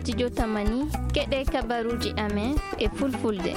studio Tamani keɗe kabaruji amen e fulfulde.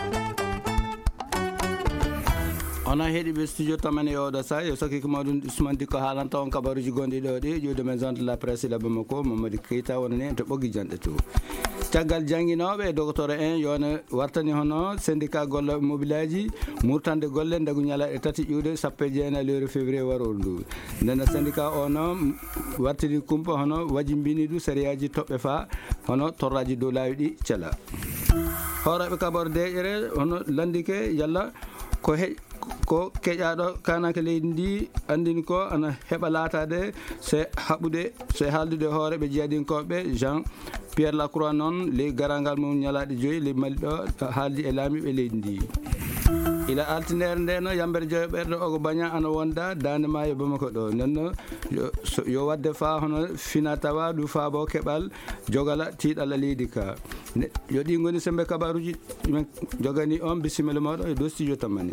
Ona heeɗiɓe studio Tamani e oɗo saa yo sakki ko mawɗum Ousmane Dicko haalanta on kabaruji gonɗi ɗo ɗi ƴiwde maison de la presse ɗo Bamako Mamadou Keita wonani en to ɓoggi janɗe to caggal jangguinoɓe docteur en yone wartani hono syndicat golle mobilaji murtande golle ndagu ñalaɗe tati ƴiwde sappo e jeenayi lewru février warol ndu ndena syndicat o noon wartiri kumpa hono wajimbini ɗu sériyaji toɓɓe fa hono torraji dow laawi ɗi cela hooreɓe kabaru deƴere hono landike yalla ko keƴaɗo kanaka leydi ndi andini ko ana heɓa laatade se haɓude se haaldude hooreɓe jeeyadinkoɓe Jean Pierre Lacroix noon ley garangal mum ñalaɗe joyyi ley Mali ɗo haaldi e laamiɓe leydi ndi ila altinere nde no yambere joyo ɓerde ogo baña ana wonda dande ma e Bamako ɗo nenno yo wadde fa hono fina tawa ɗu faabo keɓal jogala tiiɗala leydi ka yo ɗi goni sembe kabaruji ɗumen jogani on bisimilla moɗo e dow studio Tamani.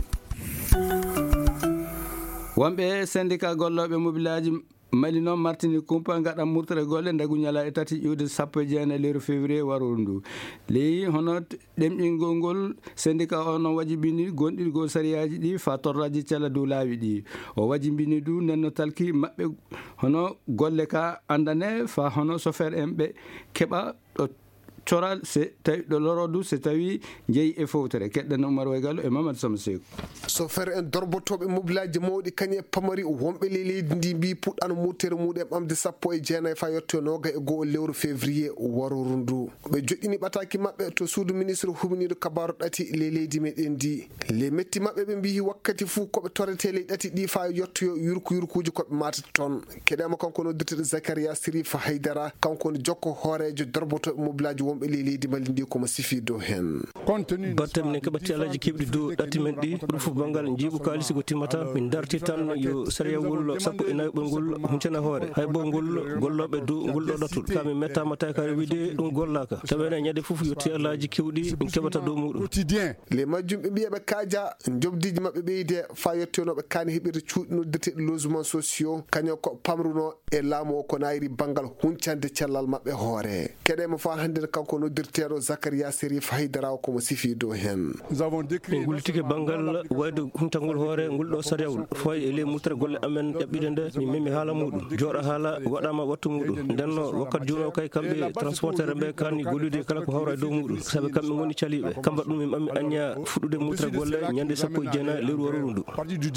Wonɓe syndicat golloɓe mobilaji Mali noon martini kumpa gaɗa murtere golle ndagu ñalaɗe tati ƴiwde sappo e jeenayi lewru février warol ndu leyi hono ɗemɗingol ngol syndicat o noon wajibini gonɗirgol sariyaji ɗi fa torraji cella dow laawi ɗi o wajibini du nenno talki mabɓe hono golle ka andane fa hono chauffeur en ɓe keɓa ɗo coral se tawi ɗo lorodu so tawi jeeyi e fowtere keɗɗen Oumar Waygallo e Mamadou Samba Sekou chauffeur en dorbotoɓe mobilaji mawɗi kañe pamari wonɓe leydi ndi mbi puɗɗano murtere muɗum ɓamde sappo e jeenayi fa yetto noga e goho lewru février waroru ndu ɓe joƴƴini ɓataki mabɓe to suudu ministre humniɗo kabaru ɗati leydi meɗen ndi le metti mabɓe ɓe mbi wakkati fuu koɓe torrete ley ɗati ɗi fa yettoyo yurkuji koɓe matata toon keɗama kanko noddirteɗo Zacharia Sirifa Haydara kanko ne jokko hoorejo dorbotoɓe mobilaji wonɓe leydi Mali ndi komo sifi dow hen batte minen keɓatti alaji kewɗi dow ɗatti men ɗi ɗum fof banggal jiiɓu kalisi ko timmata min darti tan yo sariyawol sappo e nayi ɓolngol huncana hoore hay bo ngol golloɓe dow ngol ɗo ɗatul kamin mettama tawi kare wiide ɗum gollaka tawene ñande fof yetti alaji kewɗi min keɓata dow muɗum les majjum ɓe mbiyaɓe kaaja jobdiji mabɓe ɓeyde fa yettonoɓe kaani heɓirde cuuɗi noddirteɗe logement sociaux kañum ko pamruno e laamu o ko nayri banggal huncande cellal mabɓe hoore keɗema fa hande kanko noddirteɗo Zacharia Sirif Haydara komo sifi dow hen min gullitike banggal wayde huntangol hoore ngol ɗo sariyawol fayi e ley murtere golle amen ɗaɓɓide nde min memi haala muɗum jooɗo haala waɗama wattu muɗum ndenno wakkati juuno kay kamɓe transporteur ɓe kanni gollude kala ko hawra e dow muɗum saabi kamɓe goni caliɓe kamba ɗum min ɓammi anniya fuɗɗude murtere golle ñande sappo e jeenayi lewru waroru ndu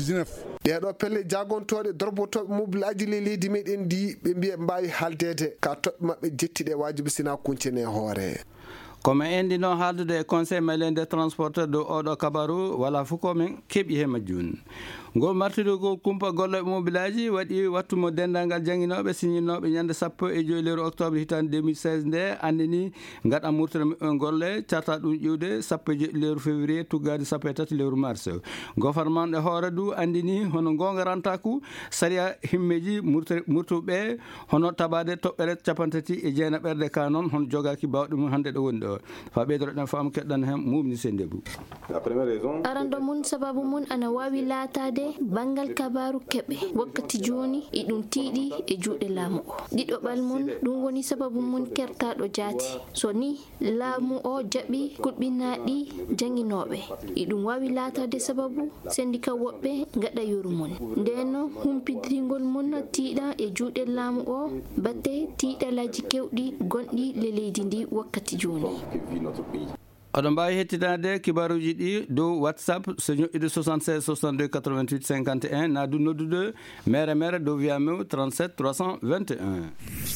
ɗeɗo pelle jagontoɗe dorbotoɓe mobilaji leydi meɗen ndi ɓe mbiya mbawi haaldede ka toɓɓe mabɓe jettiɗe wajibi sina kuncene hoore komin endi noon haaldude e conseil malien des transporteurs dow oɗo kabaru wala fof komin keeɓi he majjuni ngol martirugol kumpa golloɓe mobilaji waɗi wattumo dendagal jangguinoɓe signinoɓe ñande sappo e joyi lewru octobre hitande 2016 nde andini gaɗa murtere golle carta ɗum ƴiwde sappo e joyi lewru février tuggade sappo e tati lewru mars gouvernement ɗe hoore du andini hono gonga rantaku saria himmeji murtuɓe hono tabade toɓɓere capantati e jeena ɓerde ka noon hono jogaki bawɗe mum hande ɗo woni ɗo fa ɓeydoroɗen fam keɗɗan hen mumni Sendebou arando mun sababu mun ana wawi laatade bangal kabaru keɓe wakkati joni e ɗum tiiɗi e juuɗe laamu o ɗiɗoɓal mun ɗum woni sababu mun kertaɗo jaati so ni laamu o jaɓi kuɗɓinaɗi jangguinoɓe e ɗum wawi laatade sababu syndicat woɓɓe gaɗa yoru mun ndeno humpidirgol mun tiiɗa e juuɗe laamu o batte tiiɗalaji kewɗi gonɗi le leydi ndi wakkati joni oɗon mbawi hettidade kibaruji ɗi dow WhatsApp so ñoƴƴude 76 62 88 51 na du noddude mere dow wiyamew 37 321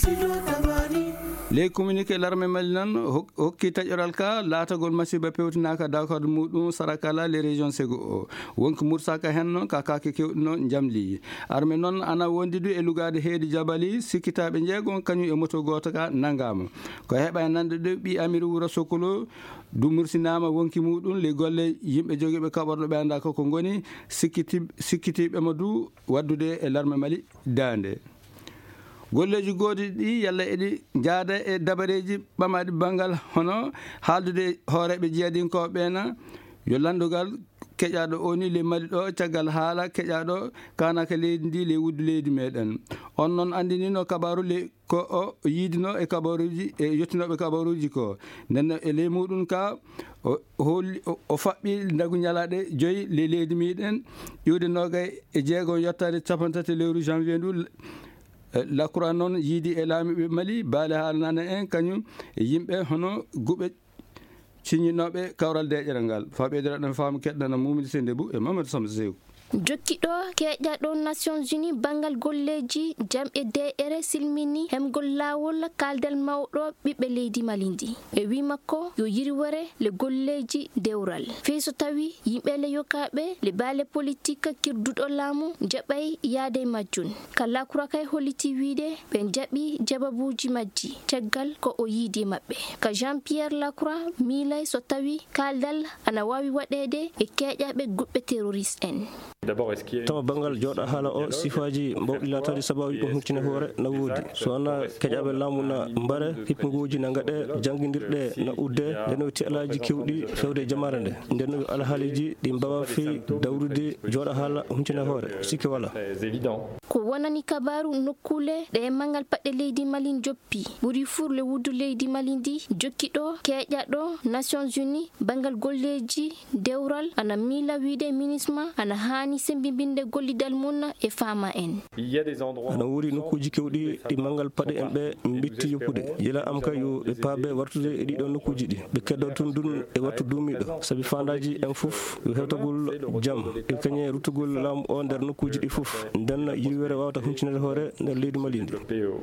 les communiqué l'armée Mali noon hokki taƴoral ka laatagol masiba pewtinaka dakorde muɗum sarakala les régions ségo o wonko mursaka hen noon ka kake kewɗi noon jamli armée noon ana wondidu e lugade heedi jabali sikkitaɓe jeegon kañum e moto goto ka nangama ko heeɓa e nande ɗo ɓi amiri wuro Sokolo du mursinama wonki muɗum le golle yimɓe joguiɓe kaɓorɗo ɓe anda koko goni sikkitiɓema du waddude e l'armée Mali dande golleji goodi ɗi yalla eɗi jaada e dabareji ɓamaɗi banggal hono haaldude hooreɓe jeeyadinkoɓe ɓena yo landugal keƴaɗo oni le Mali ɗo caggal haala keƴaɗo kanaka leydi ndi le wuddu leydi meɗen. On noon andinino kabaru le ko o yiidino e kabaruji e yettinoɓe kabaruji ko nden e ley muɗum ka o faɓɓi ndagu ñalaɗe 5 le leydi miɗen ƴiwde 26 yettade 30 lewru janvier ndu Lacroix noon yiidi e laamiɓe Mali baale haalnane en kañum e yimɓe hono guɓe ciññinoɓe kawral deƴere ngal faɓedira ɗen faamu keɗɗana Mumidi Sendebou e Mamadou Samba Seydou. Jokkiɗo keƴaɗo Nations Unies bangal golleji jam'e DRE silmini hemgol lawol kaldal mawɗo ɓiɓɓe leydi Malindi e wi makko yo yirwore le golleji dewral feeso tawi yimɓe le yokaɓe le baale politique kirduɗo laamu jaɓay yaade majjun kala kurakay holliti wiide ɓe jaɓi jababuji majji caggal ko o yiidi maɓɓe ka Jean-Pierre Lacroix milay so tawi kaldal ana wawi waɗede e keƴaɓe guɓɓe terroriste en. tawa bangal joɗa haala o sifaji mbawɗi latade sababuji ɗum huccine hoore na woodi so wona keƴaɓe laamu na mbare hippuguji na gaɗe jangguidirɗe na udde nden o tialaji kewɗi fewde jamare nde nden yo alhaaliji ɗi mbawa fi dawrude joɗa haala huccine hoore sikki wala ko wonani kabaru nokkule ɗe mangal paɗɗe leydi Mali joppi ɓuri furle wuddu leydi Mali ndi jokkiɗo keƴaɗo Nations Unies bangal golleji dewral ana miila wiide MINUSMA ana hani sembibinde gollidal mum e fama en ana wuri nokkuji kewɗi ɗi mangal paɗe en ɓe bitti yoppude jila am kay yo ɓe paabe wartude e ɗiɗo nokkuji ɗi ɓe keddo tun dun e wattu dumiɗo saabi fandaji en fof yo hewtagol jaam e kañe ruttugol laamu o nder nokkuji ɗi fof nden yiriwere wawata huncinede hoore nder leydi Mali ndi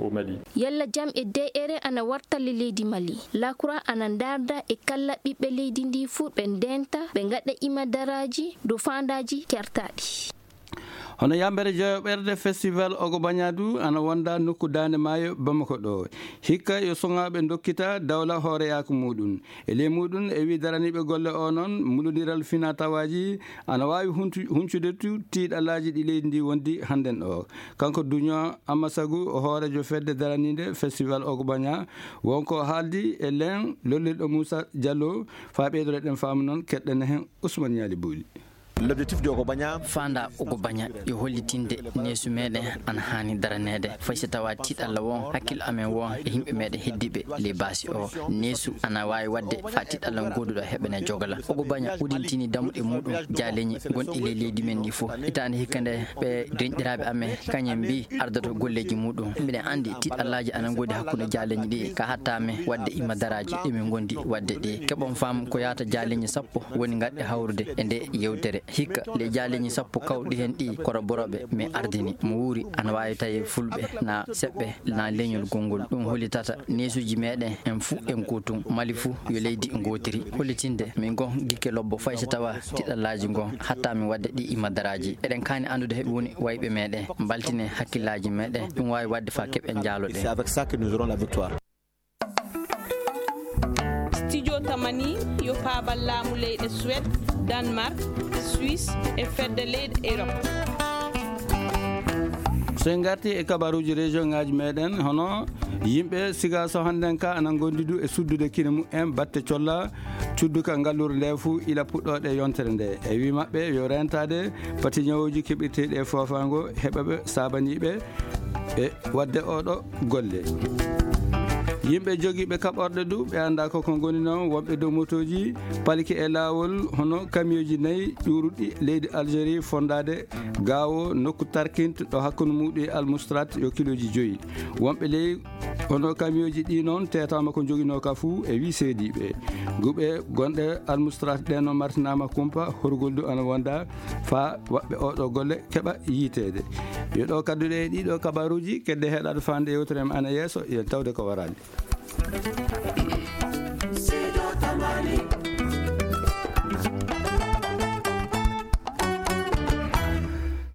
yalla jaam e DRE ana wartalle leydi Mali Lacroix ana darda e kala ɓiɓɓe leydi ndi fu ɓe ndenta ɓe gaɗa imadaraji do fandaji kertaɗi. hono yambere jeyoɓerde festival Ogo Bagnadou ana wonda nokku Dande Maayo Bamako ɗo hikka yo soŋaɓe dokkita dawla hooreyaka muɗum e ley muɗum e wi daraniɓe golle o noon mulodiral fina tawaji ana wawi huncude tiiɗallaji ɗi leydi ndi wondi hannden o kanko Duño Amassagu o hoorejo fedde daranide festival Ogo Bagna wonko haaldi e len lollirɗo Moussa Diallo fa ɓeydore ɗen faamu noon keɗɗen hen Ousmane Niali Bouli. L'objectif de Ogo Bagna fanda Ogo Bagna yo hollitinde neesu meɗen ana hani daranede fayso tawa tiɗalla won hakkille amen won e yimɓe meɗen heddiɓe les basi o neesu ana wawi wadde fa tiɗalla goduɗo heɓene jogala Ogo Bagna udintini dammuɗe muɗum jaleñi gonɗi le leydi men ndi fof hitande hikkande ɓe denɗiraɓe amen kañum mbi ardoto golleji muɗum mbiɗen andi tiɗallaji ana godi hakkude jaleñi ɗi ka hattame wadde imadaraji ɗimin gondi wadde ɗi keɓon fam ko yata jaleñi sappo woni gadɗe hawrude e nde yewtere hikka le jaleñi sappo kawɗi hen ɗi koroboroɓe mi ardini mo wuuri ana wawi tawi fulɓe na seɓɓe na leñol gongol ɗum hollitata nesuji meɗen en fuu en kutum Mali fuu yo leydi gotiri hollitinde min gon gikke lobbo fay so tawa tiɗallaji gon hatta min wadde ɗi imadaraji eɗen kani andude heɓe woni wayɓe meɗen baltine hakkillaji meɗen ɗum wawi wadde fa keɓen jaloɗe. C'est avec ça que nous aurons la victoire. Studio Tamani yo paabal laamu leyɗe Suède, Danemark, Suisse e fedde leyɗe Europe. so en garti e kabaruji région ngaji meɗen hono yimɓe siga so hannden ka anan gondidu e suddude kine mumen batte colla cudduka ngalluru nde fuu ila puɗɗoɗe yontere nde e wi mabɓe yo rentade pati ñawoji keɓirteɗi e fofango heɓaɓe sabaniɓe e wadde oɗo golle. yimɓe jogiiɓe kaɓorɗe du ɓe annda koko goni noon wonɓe dow motoji palki e laawol hono kamioji 4 ƴuruɗɗi leydi Algérie fondade gawo nokku tarkinte ɗo hakkude muɗum e Almoustrat yo kiloji 5 wonɓe ley hono kamioji ɗi noon tetama ko joguino ka fuu e wi seediɓe guɓe gonɗe Almoustrat ɗe noon martinama kumpa horgol du ana wonda fa waɓɓe oɗo golle keeɓa yiitede yo ɗo kadduɗe e ɗiɗo kabaruji kedde heɗade fande yewtere ana yeeso yen tawde ko warani.